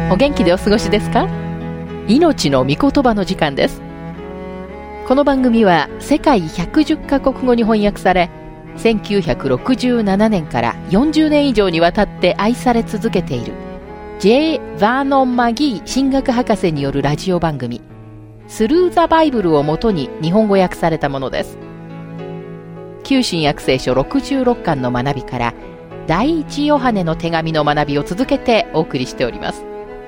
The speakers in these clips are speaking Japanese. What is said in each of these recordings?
お元気でお過ごしですか？命の御言葉の時間です。この番組は世界110カ国語に翻訳され、1967年から40年以上にわたって愛され続けている J. バーノン・マギー神学博士によるラジオ番組スルー・ザ・バイブルをもとに日本語訳されたものです。旧新約聖書66巻の学びから第一ヨハネの手紙の学びを続けてお送りしております。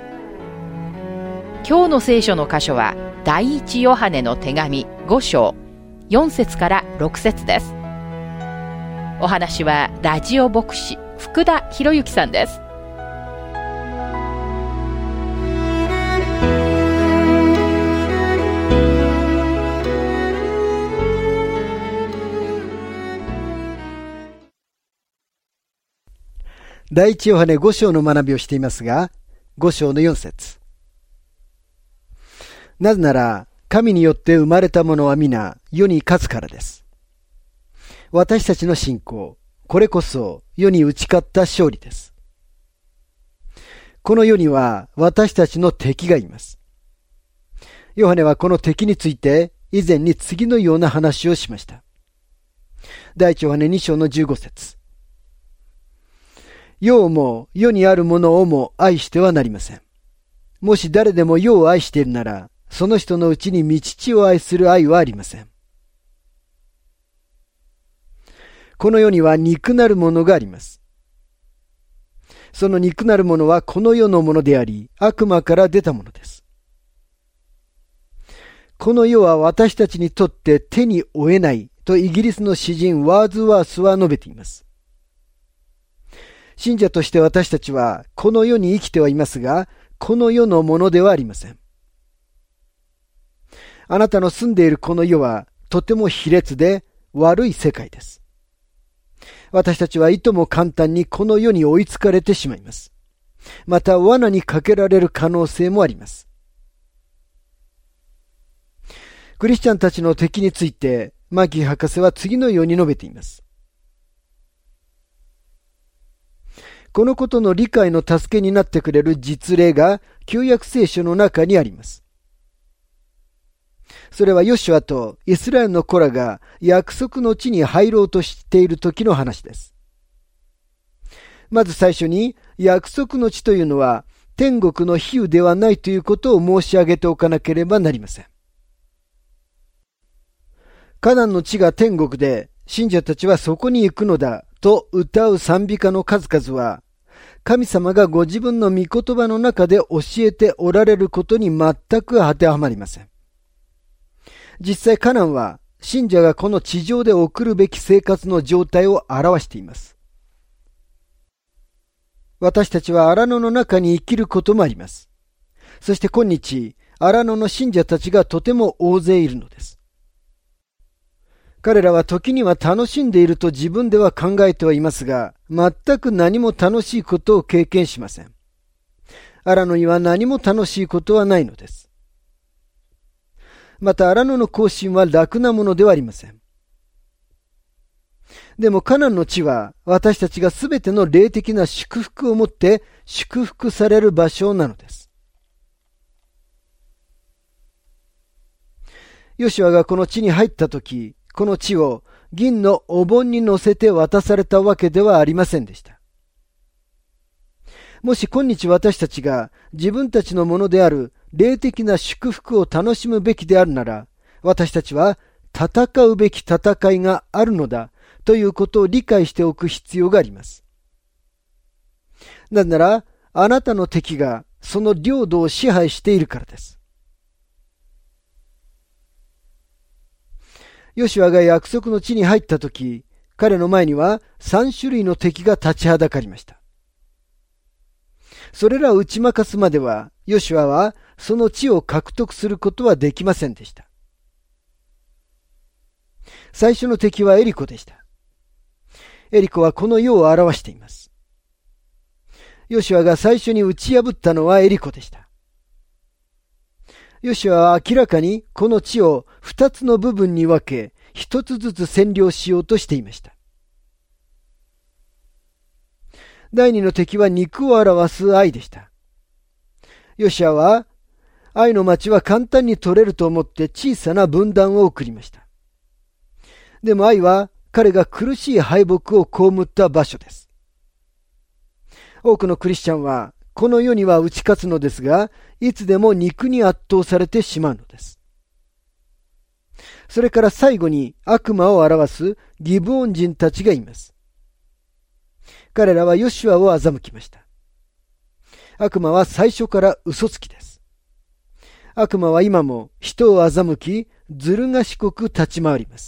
今日の聖書の箇所は第一ヨハネの手紙5章4節から6節です。お話はラジオ牧師福田博之さんです。 第一ヨハネ5章の学びをしていますが、5章の4節。なぜなら、神によって生まれたものは皆、世に勝つからです。私たちの信仰、これこそ世に打ち勝った勝利です。この世には私たちの敵がいます。ヨハネはこの敵について、以前に次のような話をしました。第一ヨハネ2章の15節。世をも世にあるものをも愛してはなりません。もし誰でも世を愛しているなら、その人のうちに御父を愛する愛はありません。この世には肉なるものがあります。その肉なるものはこの世のものであり、悪魔から出たものです。この世は私たちにとって手に負えないとイギリスの詩人ワーズワースは述べています。信者として私たちはこの世に生きてはいますが、この世のものではありません。あなたの住んでいるこの世はとても卑劣で悪い世界です。私たちはいとも簡単にこの世に追いつかれてしまいます。また罠にかけられる可能性もあります。クリスチャンたちの敵についてマギー博士は次のように述べています。このことの理解の助けになってくれる実例が旧約聖書の中にあります。それはヨシュアとイスラエルの子らが約束の地に入ろうとしている時の話です。まず最初に約束の地というのは天国の比喩ではないということを申し上げておかなければなりません。カナンの地が天国で信者たちはそこに行くのだと歌う賛美歌の数々は神様がご自分の御言葉の中で教えておられることに全く当てはまりません。実際カナンは信者がこの地上で送るべき生活の状態を表しています。私たちは荒野の中に生きることもあります。そして今日、荒野の信者たちがとても大勢いるのです。彼らは時には楽しんでいると自分では考えてはいますが、全く何も楽しいことを経験しません。荒野には何も楽しいことはないのです。また荒野の行進は楽なものではありません。でもカナンの地は私たちがすべての霊的な祝福をもって祝福される場所なのです。ヨシュアがこの地に入ったとき、この地を銀のお盆に乗せて渡されたわけではありませんでした。もし今日私たちが自分たちのものである霊的な祝福を楽しむべきであるなら、私たちは戦うべき戦いがあるのだということを理解しておく必要があります。なぜなら、あなたの敵がその領土を支配しているからです。ヨシュアが約束の地に入ったとき、彼の前には3種類の敵が立ちはだかりました。それらを打ち負かすまでは、ヨシュアはその地を獲得することはできませんでした。最初の敵はエリコでした。エリコはこの世を表しています。ヨシュアが最初に打ち破ったのはエリコでした。ヨシュアは明らかにこの地を2つの部分に分け、1つずつ占領しようとしていました。第二の敵は肉を表す愛でした。 ヨシュアは、アイの町は簡単に取れると思って小さな分断を送りました。でもアイは彼が苦しい敗北を被った場所です。多くのクリスチャンはこの世には打ち勝つのですが、いつでも肉に圧倒されてしまうのです。それから最後に悪魔を表すギブオン人たちがいます。彼らはヨシュアを欺きました。悪魔は最初から嘘つきです。悪魔は今も人を欺き、ずる賢く立ち回ります。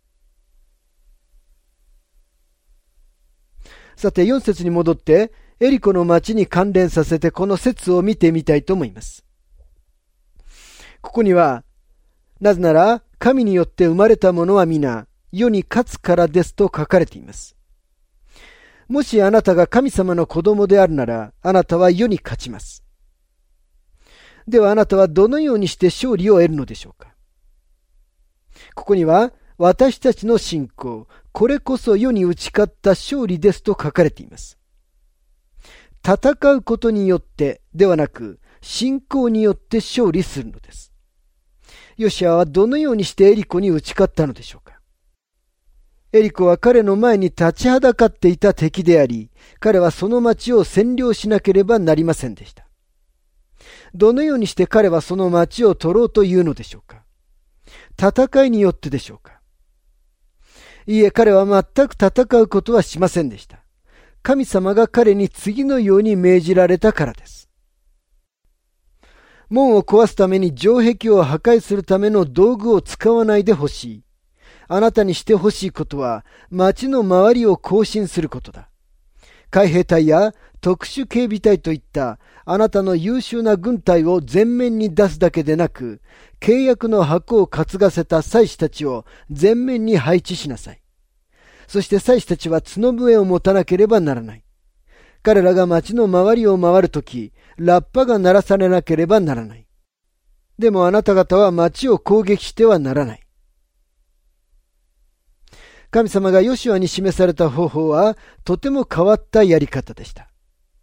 さて4節に戻ってエリコの町に関連させてこの説を見てみたいと思います。ここには、なぜなら神によって生まれたものは皆世に勝つからですと書かれています。もしあなたが神様の子供であるなら、あなたは世に勝ちます。ではあなたはどのようにして勝利を得るのでしょうか。ここには、私たちの信仰、これこそ世に打ち勝った勝利ですと書かれています。戦うことによってではなく、信仰によって勝利するのです。ヨシュアはどのようにしてエリコに打ち勝ったのでしょうか。エリコは彼の前に立ちはだかっていた敵であり、彼はその町を占領しなければなりませんでした。どのようにして彼はその町を取ろうというのでしょうか。戦いによってでしょうか。いいえ、彼は全く戦うことはしませんでした。神様が彼に次のように命じられたからです。門を壊すために城壁を破壊するための道具を使わないでほしい。あなたにしてほしいことは、町の周りを行進することだ。海兵隊や特殊警備隊といったあなたの優秀な軍隊を前面に出すだけでなく、契約の箱を担がせた祭司たちを前面に配置しなさい。そして祭司たちは角笛を持たなければならない。彼らが町の周りを回るとき、ラッパが鳴らされなければならない。でもあなた方は町を攻撃してはならない。神様がヨシュアに示された方法はとても変わったやり方でした。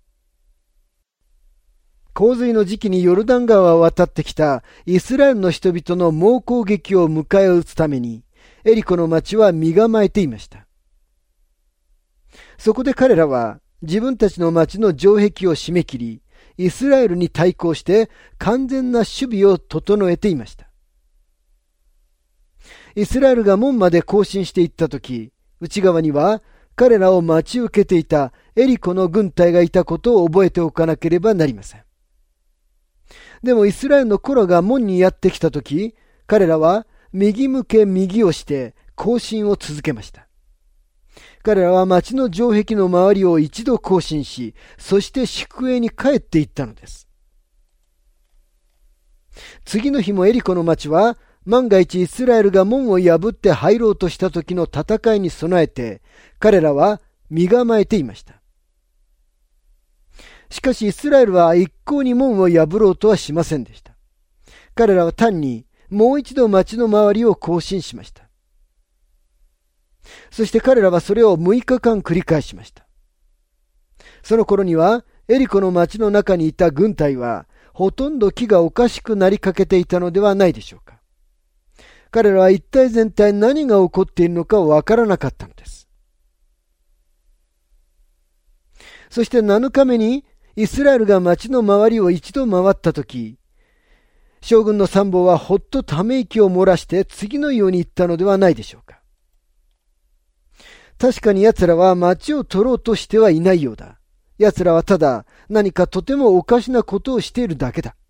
洪水の時期にヨルダン川を渡ってきたイスラエルの人々の猛攻撃を迎え撃つために、エリコの町は身構えていました。そこで彼らは自分たちの町の城壁を締め切り、イスラエルに対抗して完全な守備を整えていました。イスラエルが門まで行進していったとき、内側には彼らを待ち受けていたエリコの軍隊がいたことを覚えておかなければなりません。でもイスラエルの子らが門にやってきたとき、彼らは右向け右をして行進を続けました。彼らは町の城壁の周りを一度行進し、そして宿営に帰っていったのです。次の日もエリコの町は、万が一イスラエルが門を破って入ろうとした時の戦いに備えて、彼らは身構えていました。しかしイスラエルは一向に門を破ろうとはしませんでした。彼らは単にもう一度町の周りを行進しました。そして彼らはそれを6日間繰り返しました。その頃にはエリコの町の中にいた軍隊はほとんど気がおかしくなりかけていたのではないでしょうか。彼らは一体全体何が起こっているのかわからなかったのです。そして7日目にイスラエルが町の周りを一度回ったとき、将軍の参謀はほっとため息を漏らして次のように言ったのではないでしょうか。確かに奴らは町を取ろうとしてはいないようだ。奴らはただ何かとてもおかしなことをしているだけだ。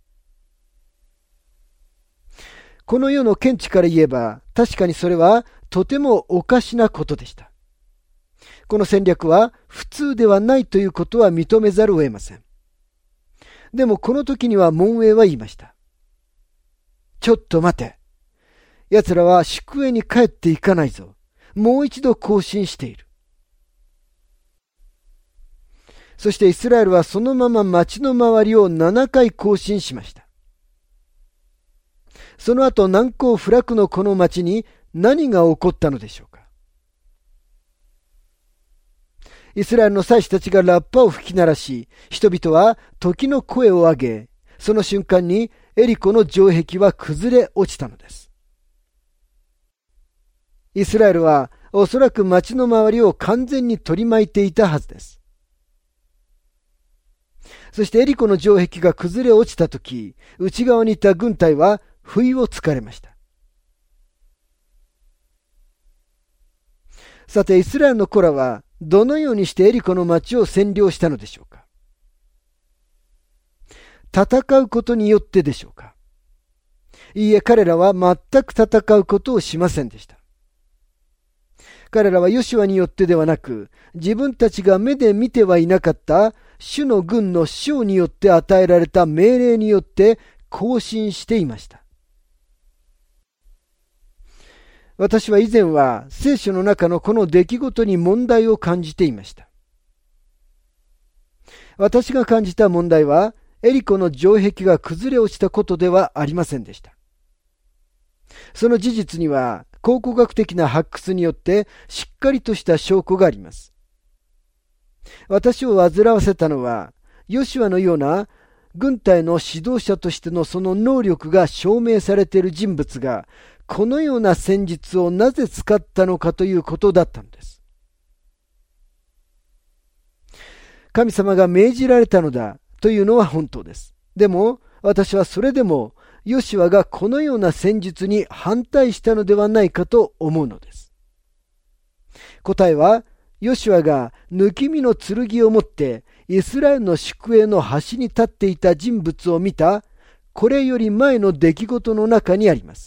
この世の見地から言えば、確かにそれはとてもおかしなことでした。この戦略は普通ではないということは認めざるを得ません。でもこの時には門営は言いました。ちょっと待て。奴らは宿営に帰っていかないぞ。もう一度行進している。そしてイスラエルはそのまま町の周りを7回行進しました。その後難攻不落のこの町に何が起こったのでしょうか。イスラエルの祭司たちがラッパを吹き鳴らし、人々は時の声を上げ、 その瞬間にエリコの城壁は崩れ落ちたのです。イスラエルはおそらく町の周りを完全に取り巻いていたはずです。そしてエリコの城壁が崩れ落ちたとき、内側にいた軍隊は不意をつかれました。さて、イスラエルの子らはどのようにしてエリコの町を占領したのでしょうか。戦うことによってでしょうか。いいえ、彼らは全く戦うことをしませんでした。彼らはヨシュアによってではなく、自分たちが目で見てはいなかった主の軍の師匠によって与えられた命令によって行進していました。私は以前は聖書の中のこの出来事に問題を感じていました。私が感じた問題は、エリコの城壁が崩れ落ちたことではありませんでした。その事実には、考古学的な発掘によってしっかりとした証拠があります。私を煩わせたのは、ヨシュアのような軍隊の指導者としてのその能力が証明されている人物が、このような戦術をなぜ使ったのかということだったのです。神様が命じられたのだというのは本当です。でも、私はそれでも、ヨシュアがこのような戦術に反対したのではないかと思うのです。答えは、ヨシュアが抜き身の剣を持ってイスラエルの宿営の端に立っていた人物を見た、これより前の出来事の中にあります。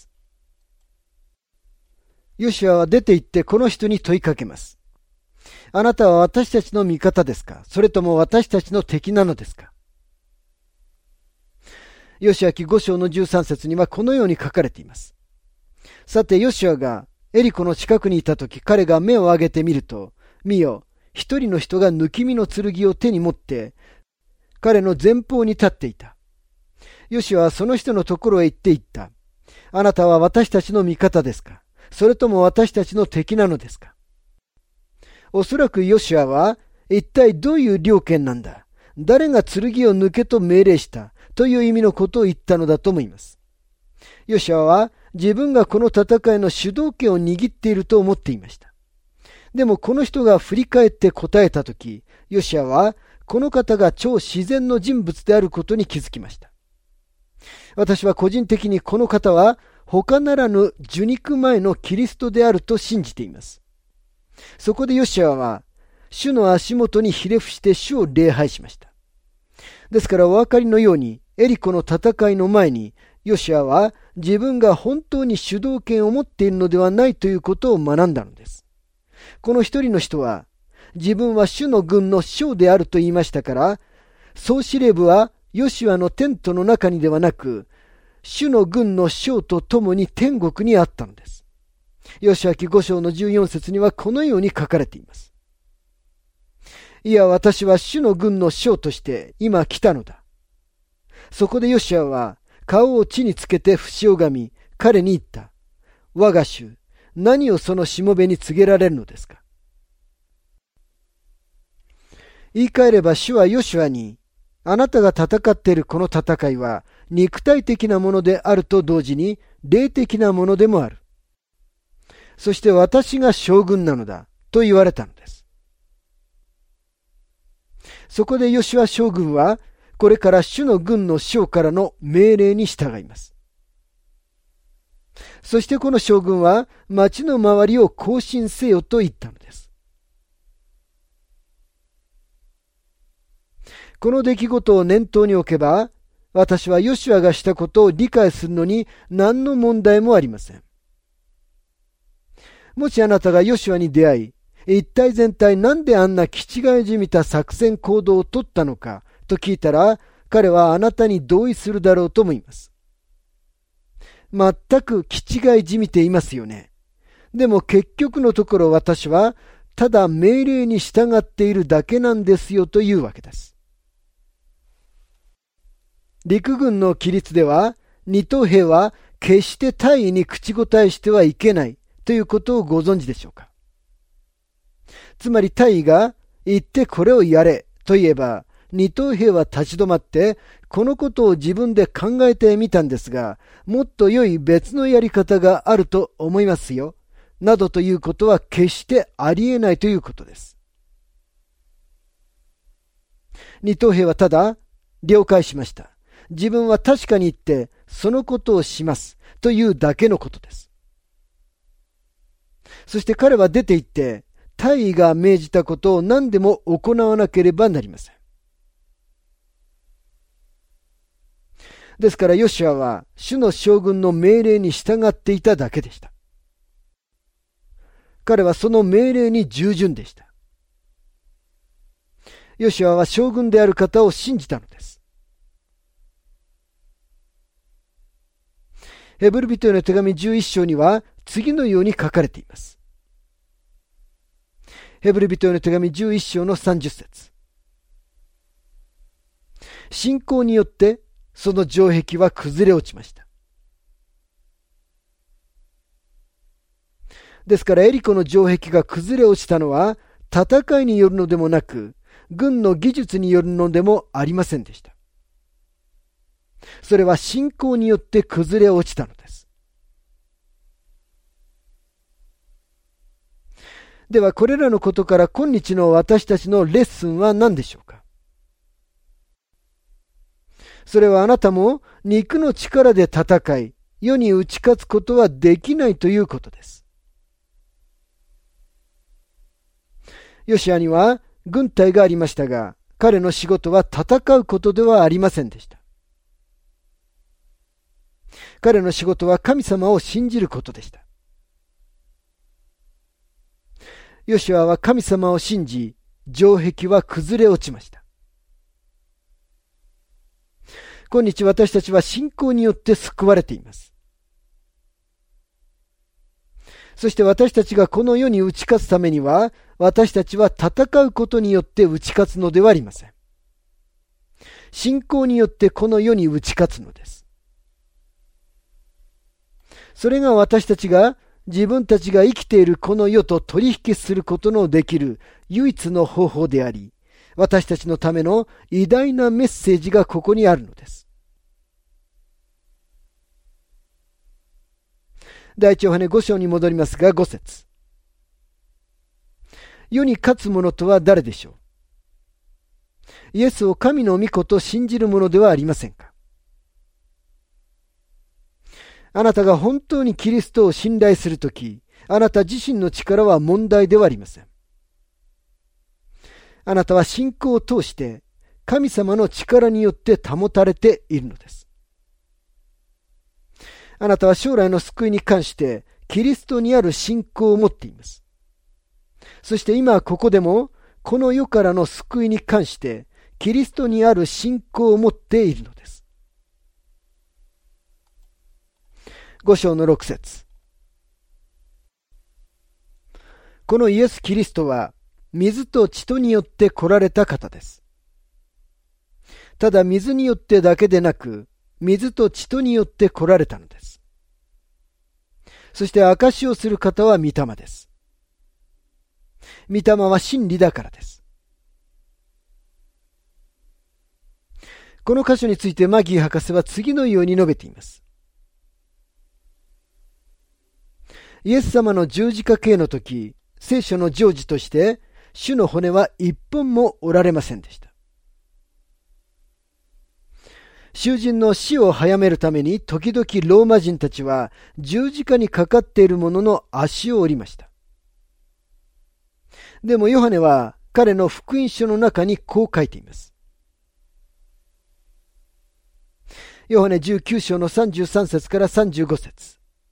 ヨシュアは出て行ってこの人に問いかけます。あなたは私たちの味方ですか？それとも私たちの敵なのですか？ヨシュア記5章の13節にはこのように書かれています。さて、ヨシュアがエリコの近くにいたとき、彼が目を上げてみると、見よ、一人の人が抜き身の剣を手に持って、彼の前方に立っていた。ヨシュアはその人のところへ行って言った。あなたは私たちの味方ですか？それとも私たちの敵なのですか？おそらくヨシュアは、一体どういう了見なんだ？誰が剣を抜けと命令したという意味のことを言ったのだと思います。ヨシュアは自分がこの戦いの主導権を握っていると思っていました。でもこの人が振り返って答えたとき、ヨシュアはこの方が超自然の人物であることに気づきました。私は個人的にこの方は他ならぬ受肉前のキリストであると信じています。そこでヨシュアは主の足元にひれ伏して主を礼拝しました。ですからお分かりのようにエリコの戦いの前にヨシュアは自分が本当に主導権を持っているのではないということを学んだのです。この一人の人は自分は主の軍の将であると言いましたから、総司令部はヨシュアのテントの中にではなく、主の軍の将と共に天国にあったのです。ヨシュア記5章の14節にはこのように書かれています。いや、私は主の軍の将として今来たのだ。そこでヨシュアは顔を地につけて節をがみ、彼に言った。我が主、何をそのしもべに告げられるのですか？言い換えれば主はヨシュアに、あなたが戦っているこの戦いは肉体的なものであると同時に霊的なものでもある。そして私が将軍なのだと言われたのです。そこでヨシュア将軍はこれから主の軍の将からの命令に従います。そしてこの将軍は町の周りを行進せよと言ったのです。この出来事を念頭に置けば、私はヨシュアがしたことを理解するのに何の問題もありません。もしあなたがヨシュアに出会い、一体全体なんであんな気違いじみた作戦行動を取ったのかと聞いたら、彼はあなたに同意するだろうと思います。全く気違いじみていますよね。でも結局のところ私はただ命令に従っているだけなんですよというわけです。陸軍の規律では二等兵は決して大尉に口答えしてはいけないということをご存知でしょうか。つまり大尉が言ってこれをやれと言えば二等兵は立ち止まって、このことを自分で考えてみたんですが、もっと良い別のやり方があると思いますよ。などということは決してありえないということです。二等兵はただ、了解しました。自分は確かに言って、そのことをします。というだけのことです。そして彼は出て行って、大尉が命じたことを何でも行わなければなりません。ですからヨシュアは主の将軍の命令に従っていただけでした。彼はその命令に従順でした。ヨシュアは将軍である方を信じたのです。ヘブル人への手紙11章には次のように書かれています。ヘブル人への手紙11章の30節。信仰によってその城壁は崩れ落ちました。ですからエリコの城壁が崩れ落ちたのは戦いによるのでもなく、軍の技術によるのでもありませんでした。それは信仰によって崩れ落ちたのです。ではこれらのことから今日の私たちのレッスンは何でしょうか。それはあなたも肉の力で戦い、世に打ち勝つことはできないということです。ヨシアには軍隊がありましたが、彼の仕事は戦うことではありませんでした。彼の仕事は神様を信じることでした。ヨシュアは神様を信じ、城壁は崩れ落ちました。今日私たちは信仰によって救われています。そして私たちがこの世に打ち勝つためには、私たちは戦うことによって打ち勝つのではありません。信仰によってこの世に打ち勝つのです。それが私たちが自分たちが生きているこの世と取引することのできる唯一の方法であり、私たちのための偉大なメッセージがここにあるのです。第一ヨハネ5章に戻りますが5節。世に勝つ者とは誰でしょう。イエスを神の御子と信じる者ではありませんか。あなたが本当にキリストを信頼するとき、あなた自身の力は問題ではありません。あなたは信仰を通して神様の力によって保たれているのです。あなたは将来の救いに関してキリストにある信仰を持っています。そして今ここでもこの世からの救いに関してキリストにある信仰を持っているのです。5章の6節。このイエス・キリストは水と血とによって来られた方です。ただ水によってだけでなく、水と血とによって来られたのです。そして証しをする方は御霊です。御霊は真理だからです。この箇所についてマギー博士は次のように述べています。イエス様の十字架刑の時、聖書の成就として、主の骨は一本も折られませんでした。囚人の死を早めるために、時々ローマ人たちは十字架にかかっている者の足を折りました。でもヨハネは彼の福音書の中にこう書いています。ヨハネ19章の33節から35節。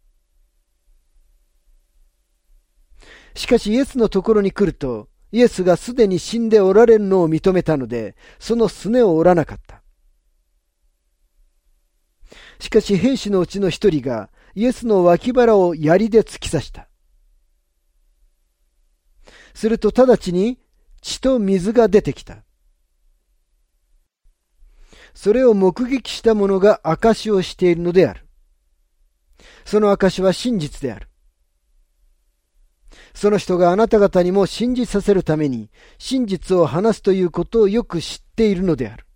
しかしイエスのところに来ると、イエスがすでに死んでおられるのを認めたので、そのすねを折らなかった。しかし兵士のうちの一人がイエスの脇腹を槍で突き刺した。すると直ちに血と水が出てきた。それを目撃した者が証しをしているのである。その証しは真実である。 その人があなた方にも信じさせるために真実を話すということをよく知っているのである。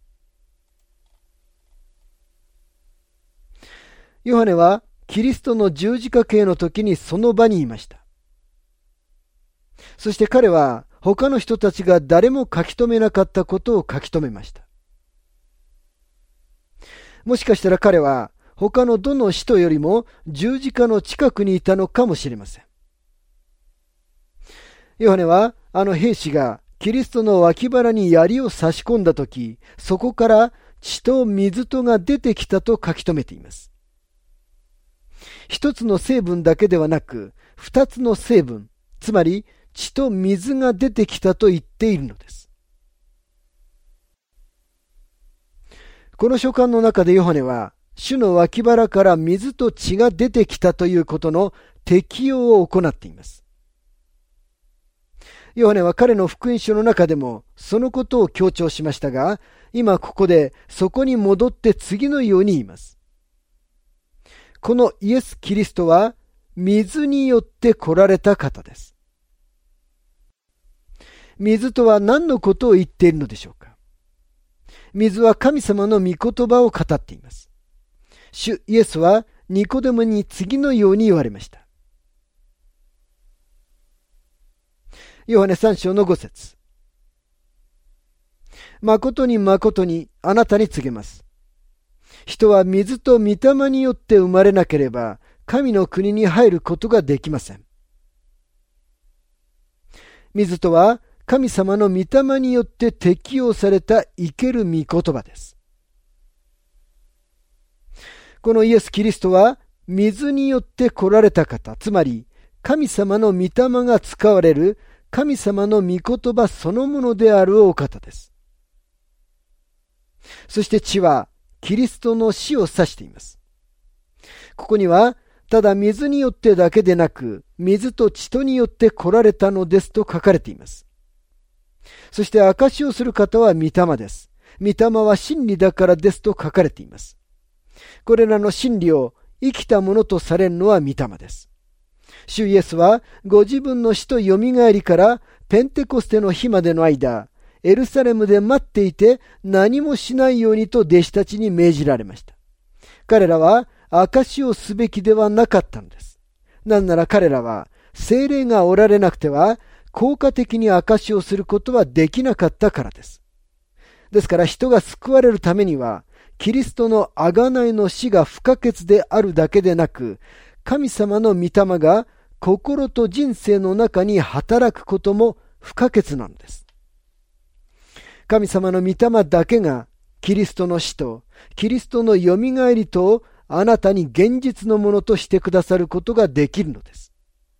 ヨハネはキリストの十字架刑の時にその場にいました。そして彼は他の人たちが誰も書き留めなかったことを書き留めました。もしかしたら彼は他のどの使徒よりも十字架の近くにいたのかもしれません。ヨハネはあの兵士がキリストの脇腹に槍を差し込んだとき、そこから血と水とが出てきたと書き留めています。一つの成分だけではなく、二つの成分、つまり血と水が出てきたと言っているのです。この書簡の中でヨハネは、主の脇腹から水と血が出てきたということの適用を行っています。ヨハネは彼の福音書の中でもそのことを強調しましたが、今ここでそこに戻って次のように言います。このイエス・キリストは水によって来られた方です。水とは何のことを言っているのでしょうか。水は神様の御言葉を語っています。主イエスはニコデモに次のように言われました。ヨハネ3章の5節。誠に誠にあなたに告げます。人は水と御霊によって生まれなければ神の国に入ることができません。水とは神様の御霊によって適用された生ける御言葉です。このイエス・キリストは水によって来られた方、つまり神様の御霊が使われる神様の御言葉そのものであるお方です。そして血はキリストの死を指しています。ここにはただ水によってだけでなく、水と血とによって来られたのですと書かれています。そして証しをする方は御霊です。御霊は真理だからですと書かれています。これらの真理を生きたものとされるのは御霊です。主イエスはご自分の死とよみがえりからペンテコステの日までの間、エルサレムで待っていて何もしないようにと弟子たちに命じられました。彼らは証しをすべきではなかったのです。なんなら彼らは聖霊がおられなくては効果的に証しをすることはできなかったからです。ですから人が救われるためにはキリストの贖いの死が不可欠であるだけでなく、神様の御霊が心と人生の中に働くことも不可欠なのです。神様の御霊だけがキリストの死とキリストのよみがえりとをあなたに現実のものとしてくださることができるのです。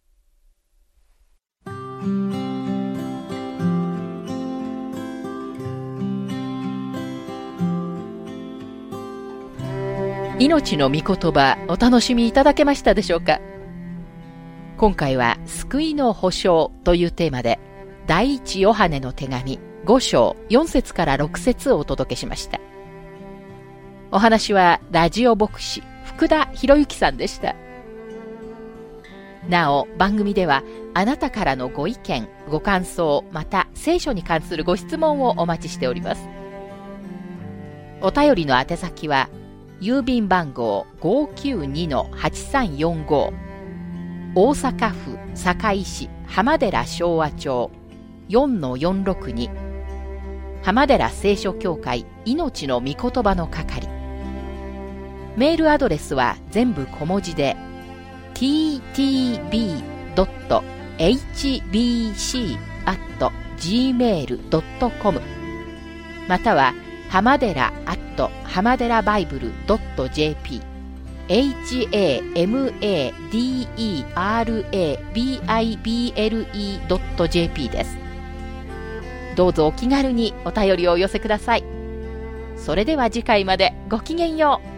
命の御言葉、お楽しみいただけましたでしょうか。今回は救いの保証というテーマで、第一ヨハネの手紙5章4節から6節をお届けしました。お話はラジオ牧師福田博之さんでした。なお番組ではあなたからのご意見、ご感想、また聖書に関するご質問をお待ちしております。お便りの宛先は郵便番号 592-8345 大阪府堺市浜寺昭和町 4-462 浜寺聖書協会命の御言葉の係。メールアドレスは全部小文字で ttb.hbc@gmail.com または浜寺浜寺バイブル .jp hamaderabible.jp です。どうぞお気軽にお便りをお寄せください。それでは次回までごきげんよう。